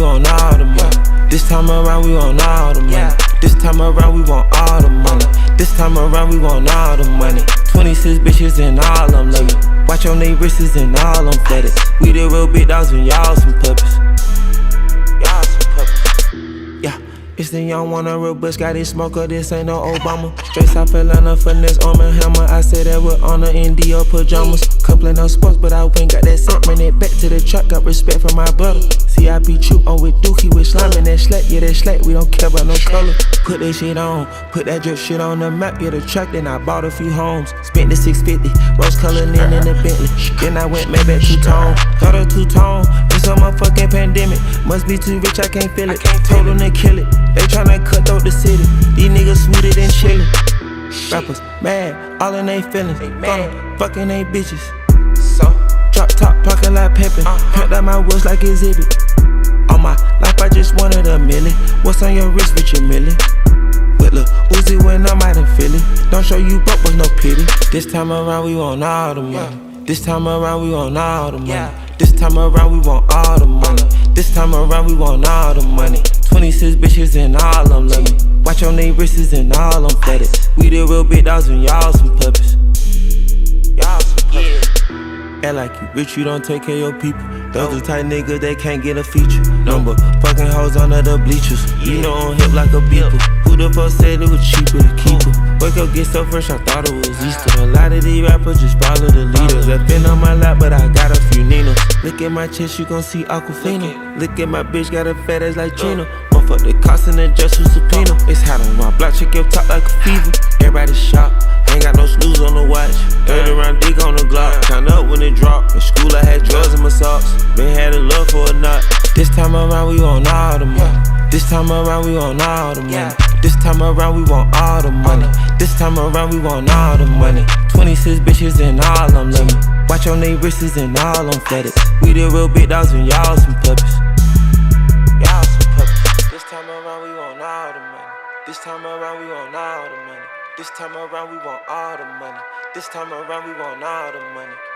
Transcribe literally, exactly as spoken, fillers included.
want all the money. This time around, we want all the money. This time around, we want all the money. This time around, we want all the money. twenty-six bitches and all them love me. Watch on they wrists and all them flooded. We the real big dogs and y'all some puppies. Y'all some puppies. Yeah. It's the young one, a real butch, got his smoker, this ain't no Obama. Straight South Atlanta, finesse, arm and hammer. I say that with honor in Dior pajamas. Coupling no sports, but I ain't got that set. Bring it back to the truck, got respect for my brother. See, I be true, on with Dookie, with slime and that slack. Yeah, that slack, we don't care about no color. Put that shit on, put that drip shit on the map. Yeah, the track, then I bought a few homes. Spent the six fifty, rose colored in in the Bentley. Then I went made back two-tone, got a two-tone. It's a motherfucking pandemic. Must be too rich, I can't feel it. Told them to kill it. They tryna cut through the city. These niggas sweeter than chillin'. Rappers mad, all in they feelings. Fuckin' fucking they bitches. So drop top, talking like Peppin'. Hurt out my wheels like exhibit. All my life I just wanted a million. What's on your wrist with your million? With Lil Uzi when I'm out in Philly. Don't show you broke with no pity. This time around we want all the money. This time around we want all the money. This time around we want all the money. This time around we want all the money. twenty-six bitches and all them love me. Watch on they wrists and all them flooded. We the real big dogs and y'all some puppies. Y'all some puppies. Act like you rich, you don't take care of your people. Those the type niggas, they can't get a feature. Number fucking hoes under the bleachers. You know on hip like a beeper. Who the fuck said it was cheaper to keep her? Wake up, get so fresh, I thought it was Easter. A lot of these rappers just follow the leaders. Left in on my lap, but I got a few Ninas. Look at my chest, you gon' see Aquafina. Look at my bitch, got a fat ass like Gina. Motherfuck the cost and the just who's subpoena. It's hot on my block, check your top like a fever. Everybody shop, ain't got no snooze on the watch. thirty round dick on the Glock, count up when it drop. In school I had drugs in my socks, been had a love for a knot. This time around we want all the money. This time around we want all the money. This time around we want all the money. This time around we want all the money. twenty-six bitches and all them love me. Watch on they wrists and all them flooded. We the real big dogs and y'all some puppies. Y'all some puppies. This time around we want all the money. This time around we want all the money. This time around we want all the money. This time around we want all the money.